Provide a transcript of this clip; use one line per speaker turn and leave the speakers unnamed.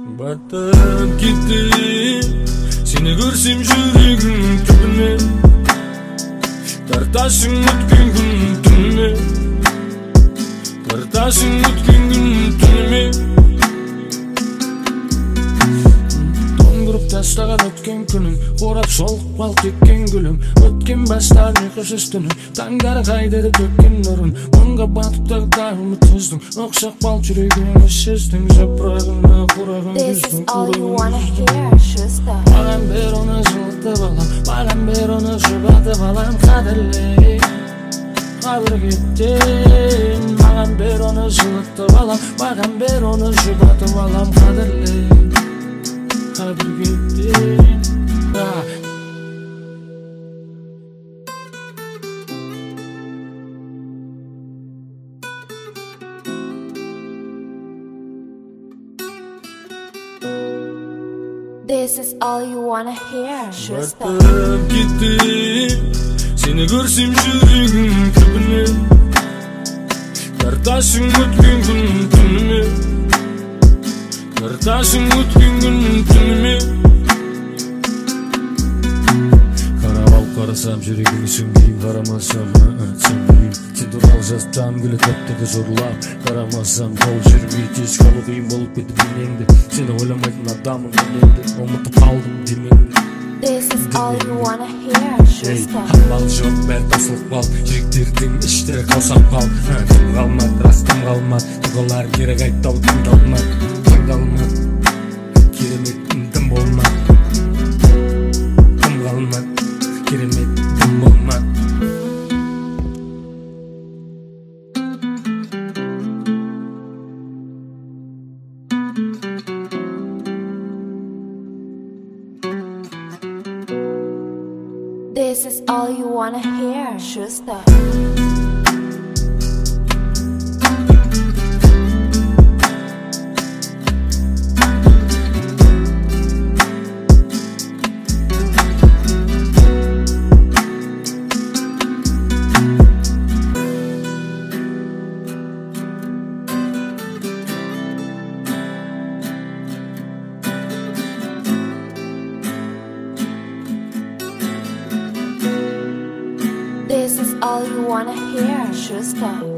Batып кетті сені көрсем жүрегім түбіне, тартасың өткен күн түніме, тартасың өткен күн түніме. Тоңдырып тастаған өткен күнім, қорап шолып қал кеткен гүлім, өткен бастар ұйқысыз түнім, таңдары қайдырып төккен нұрын, мұңға батып тағдырымы төздің, ұқсақ бал жүрегімі сездің, жапырағына құраған күздің құрығын. Маған бер оны жылытып алам, маған бер оны жұбатып алам, қадірле қабір кеттен. Маған бер оны жылытып алам, маған бер оны жұбатып алам, қадірле қабір кеттен.
This is all you wanna hear.
Батып кетті сені көрсем жүрегім түбіне, тартасың өткен күн түніме, тартасың өткен күн түніме. Қарап алып қарасам жүрегің сүңгейім, қарамасам сөнгейім. Сен туралы жазсам күлі тәптеді жорлап, қарамасам қол жүрмей тез қалу қиын болып кетті денеңді. Сені ойламайтын адамын мен енді ұмытып қалдым демеңді.
This is all you wanna hear.
Хамбал жоқ бәрі тасылып қал, жүректердің іштері қаусап қал. Тым қалмады, рас тым қалмады, тұғалар кері қайттау тыңдалмады, тыңдалмады, керемет тым болмады, тым қалмады, керемет тым болмады.
This is all you wanna hear. Schuster. This is all you wanna hear. Schuster.